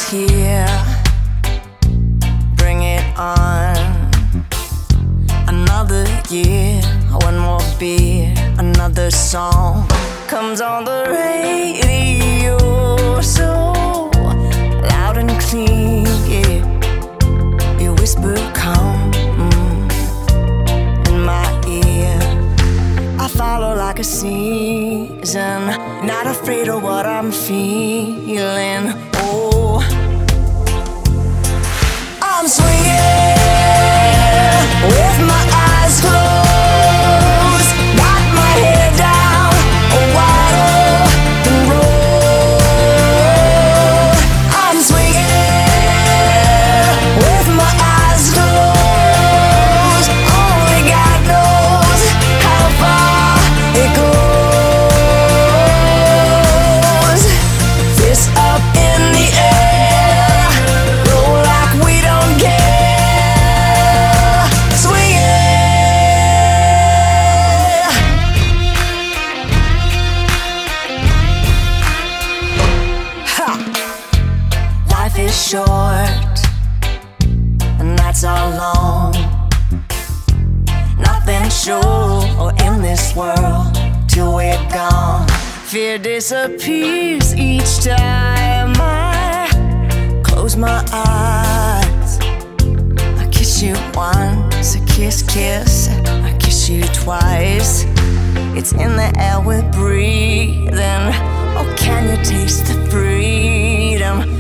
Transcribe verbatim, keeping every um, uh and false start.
here, bring it on. Another year, one more beer, another song comes on the radio, so loud and clean, yeah. You whisper calm mm, in my ear. I follow like a season, not afraid of what I'm feeling. Oh, I'm swinging with my eyes closed, got my head down a wide open road. I'm swinging with my eyes closed, only God knows how far it goes. Fist up in the air, roll like we don't care. Swinging. Ha! Life is short, and that's all long. Nothing sure in this world till we're gone. Fear disappears each time I close my eyes. I kiss you once, a kiss, kiss. I kiss you twice. It's in the air we're breathing. Oh, can you taste the freedom?